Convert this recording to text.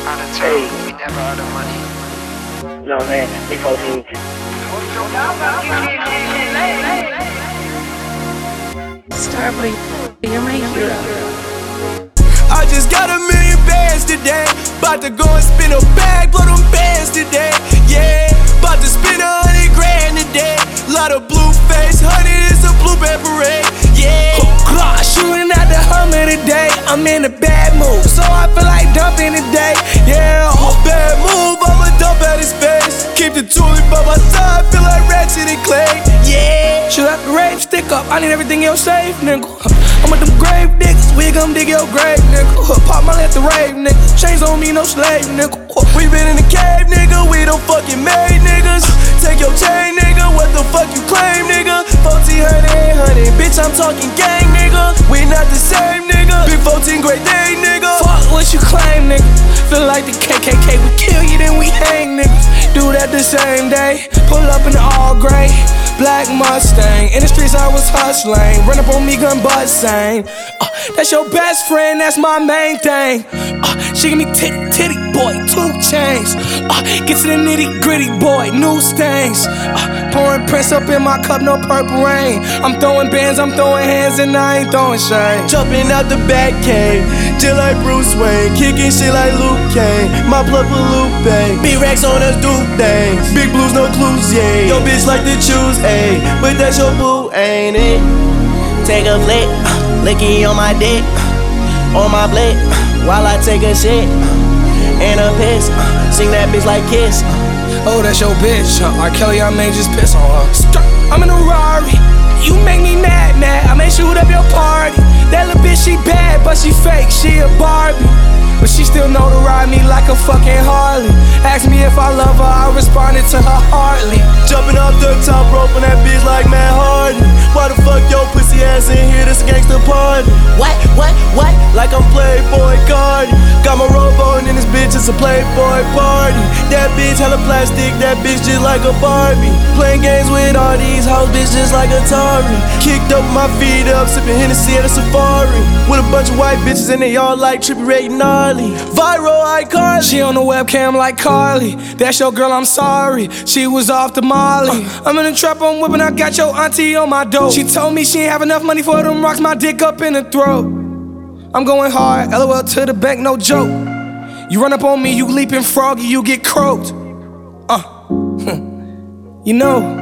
Out of town, we never out of money. You know what I'm saying? Big 14. Starboy, you're my hero. I just got $1 million bands today. About to go and spin a bag, blow them bands today. Yeah, about to spend 100 grand today. Lot of blue face, 100 is a blueberry parade. Yeah, shooting at the Hummer today. I'm in a bad mood, so I feel like dumping today. Yeah, bad move, I'ma dump at his face. Keep the tulip by my side, feel like Ratchet and Clay. Yeah, shoot out the rave, stick up. I need everything else safe, nigga. I'm with them grave niggas, we gon' dig your grave, nigga. Pop my at the rave, nigga. Chains on me, no slave, nigga. We been in the cave, nigga. We don't fucking made niggas. Take your chain, nigga. What the fuck you claim, nigga? 1400, bitch, I'm talking gang, nigga. We not the same, nigga. Big 14, great day, nigga. Fuck what you claim, nigga. Feel like the KKK, we kill you, then we hang, niggas. Do that the same day. Pull up in the all gray. Black Mustang, in the streets I was hustling. Run up on me, gun busting. That's your best friend, that's my main thing. She give me titty, boy, 2 chains. Get to the nitty gritty, boy, new stains. Pouring Prince up in my cup, no purple rain. I'm throwing bands, I'm throwing hands, and I ain't throwing shade. Jumping out the back cave, just like Bruce Wayne. Kicking shit like Luke Kane. My blood for Lupe. B-Rex on us do things. Big blues, no clues, yeah. Yo bitch like to choose, ayy, but that's your boo, ain't it? Take a flick, licky on my dick, on my blick, while I take a shit, and a piss, sing that bitch like Kiss. Oh, that's your bitch, R. Kelly, I may just piss on her. I'm in a Rari, you make me mad, I may shoot up your party. That little bitch, she bad, but she fake, she a Barbie. But she still know to ride me like a fucking Harley. Ask me if I love her, I responded to her hardly. Jumping off the top rope on that bitch like Matt Hardy. Why the fuck your pussy ass in here, this a gangsta party? What? Like I'm Playboy Cardi. Got my robe on in this bitch, it's a Playboy party. That bitch hella plastic, that bitch just like a Barbie. Playing games with all these hoes, bitch just like Atari. Kicked up my feet up, sipping Hennessy at a safari. With a bunch of white bitches and they all like Trippie Redd and Gnarly. Viral iCarly. She on the webcam like Carly. That's your girl, I'm sorry. She was off the Molly. I'm in the trap, I'm whipping, I got your auntie on my dope. She told me she ain't have enough money for them rocks, my dick up in the throat. I'm going hard, LOL to the bank, no joke. You run up on me, you leaping froggy, you get croaked. You know.